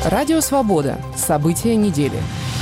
Радио «Свобода». События недели.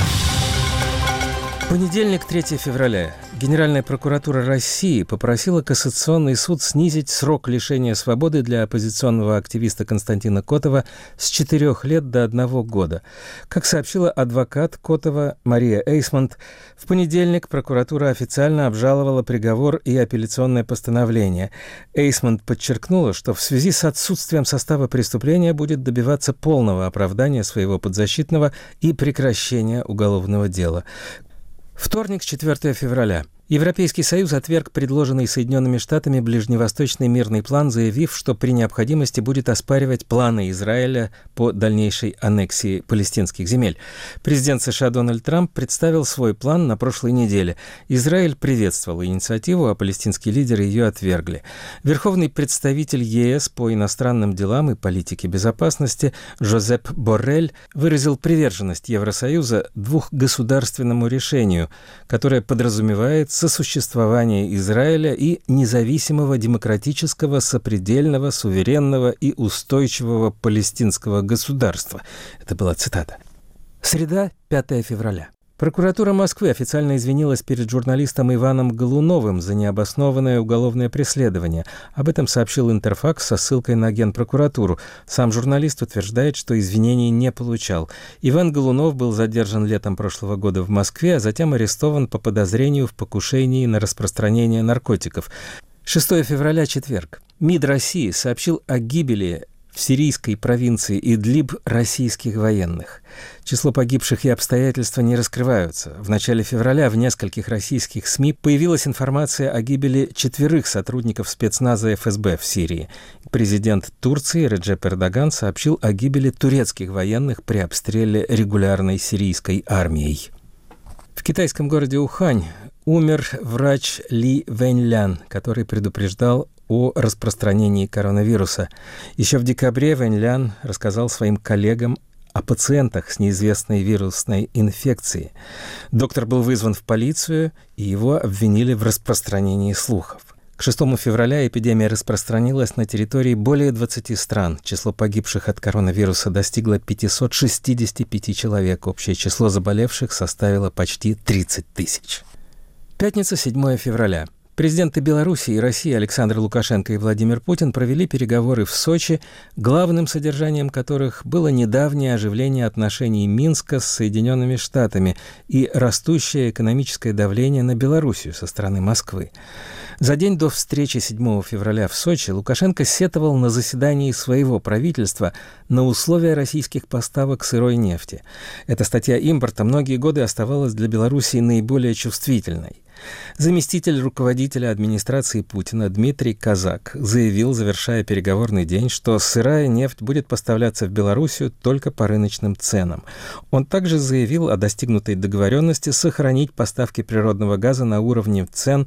Понедельник, 3 февраля. Генеральная прокуратура России попросила Кассационный суд снизить срок лишения свободы для оппозиционного активиста Константина Котова с 4 лет до 1 года. Как сообщила адвокат Котова Мария Эйсмонт, в понедельник прокуратура официально обжаловала приговор и апелляционное постановление. Эйсмонт подчеркнула, что в связи с отсутствием состава преступления будет добиваться полного оправдания своего подзащитного и прекращения уголовного дела. Вторник, 4 февраля. Европейский Союз отверг предложенный Соединенными Штатами ближневосточный мирный план, заявив, что при необходимости будет оспаривать планы Израиля по дальнейшей аннексии палестинских земель. Президент США Дональд Трамп представил свой план на прошлой неделе. Израиль приветствовал инициативу, а палестинские лидеры ее отвергли. Верховный представитель ЕС по иностранным делам и политике безопасности Жозеп Боррель выразил приверженность Евросоюза двухгосударственному решению, которое подразумевает сосуществование Израиля и независимого демократического, сопредельного, суверенного и устойчивого палестинского государства. Это была цитата. Среда, 5 февраля. Прокуратура Москвы официально извинилась перед журналистом Иваном Голуновым за необоснованное уголовное преследование. Об этом сообщил Интерфакс со ссылкой на Генпрокуратуру. Сам журналист утверждает, что извинений не получал. Иван Голунов был задержан летом прошлого года в Москве, а затем арестован по подозрению в покушении на распространение наркотиков. 6 февраля, четверг. МИД России сообщил о гибели в сирийской провинции Идлиб российских военных. Число погибших и обстоятельства не раскрываются. В начале февраля в нескольких российских СМИ появилась информация о гибели 4 сотрудников спецназа ФСБ в Сирии. Президент Турции Реджеп Эрдоган сообщил о гибели турецких военных при обстреле регулярной сирийской армией. В китайском городе Ухань умер врач Ли Вэньлян, который предупреждал о распространении коронавируса. Еще в декабре Вэньлян рассказал своим коллегам о пациентах с неизвестной вирусной инфекцией. Доктор был вызван в полицию, и его обвинили в распространении слухов. К 6 февраля эпидемия распространилась на территории более 20 стран. Число погибших от коронавируса достигло 565 человек. Общее число заболевших составило почти 30 тысяч. Пятница, 7 февраля. Президенты Беларуси и России Александр Лукашенко и Владимир Путин провели переговоры в Сочи, главным содержанием которых было недавнее оживление отношений Минска с Соединенными Штатами и растущее экономическое давление на Белоруссию со стороны Москвы. За день до встречи 7 февраля в Сочи Лукашенко сетовал на заседании своего правительства на условия российских поставок сырой нефти. Эта статья импорта многие годы оставалась для Белоруссии наиболее чувствительной. Заместитель руководителя администрации Путина Дмитрий Казак заявил, завершая переговорный день, что сырая нефть будет поставляться в Белоруссию только по рыночным ценам. Он также заявил о достигнутой договоренности сохранить поставки природного газа на уровне цен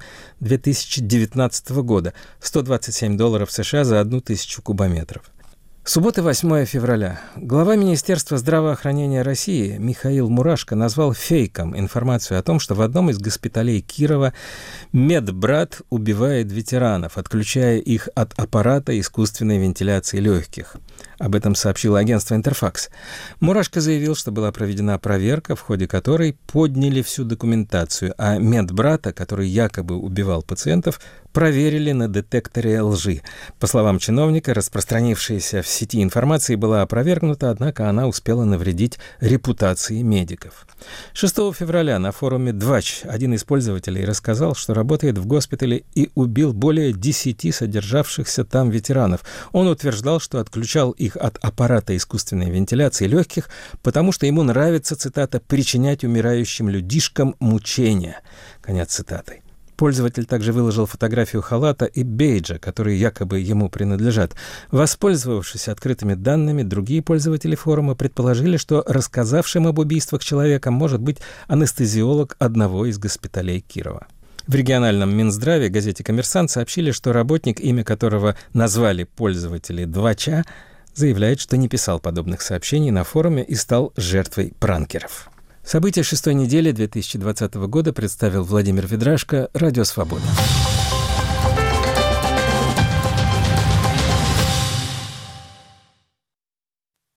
2019 года – $127 США за 1000 кубометров. Суббота, 8 февраля. Глава Министерства здравоохранения России Михаил Мурашко назвал фейком информацию о том, что в одном из госпиталей Кирова медбрат убивает ветеранов, отключая их от аппарата искусственной вентиляции легких. Об этом сообщило агентство Интерфакс. Мурашко заявил, что была проведена проверка, в ходе которой подняли всю документацию, а медбрата, который якобы убивал пациентов, проверили на детекторе лжи. По словам чиновника, распространившаяся в сети информация была опровергнута, однако она успела навредить репутации медиков. 6 февраля на форуме «Двач» один из пользователей рассказал, что работает в госпитале и убил более 10 содержавшихся там ветеранов. Он утверждал, что отключал их от аппарата искусственной вентиляции легких, потому что ему нравится, цитата, «причинять умирающим людишкам мучения». Конец цитаты. Пользователь также выложил фотографию халата и бейджа, которые якобы ему принадлежат. Воспользовавшись открытыми данными, другие пользователи форума предположили, что рассказавшим об убийствах человеком может быть анестезиолог одного из госпиталей Кирова. В региональном Минздраве газете «Коммерсант» сообщили, что работник, имя которого назвали пользователи «Двача», заявляет, что не писал подобных сообщений на форуме и стал жертвой пранкеров. События 6-й недели 2020 года представил Владимир Ведрашко, Радио «Свобода».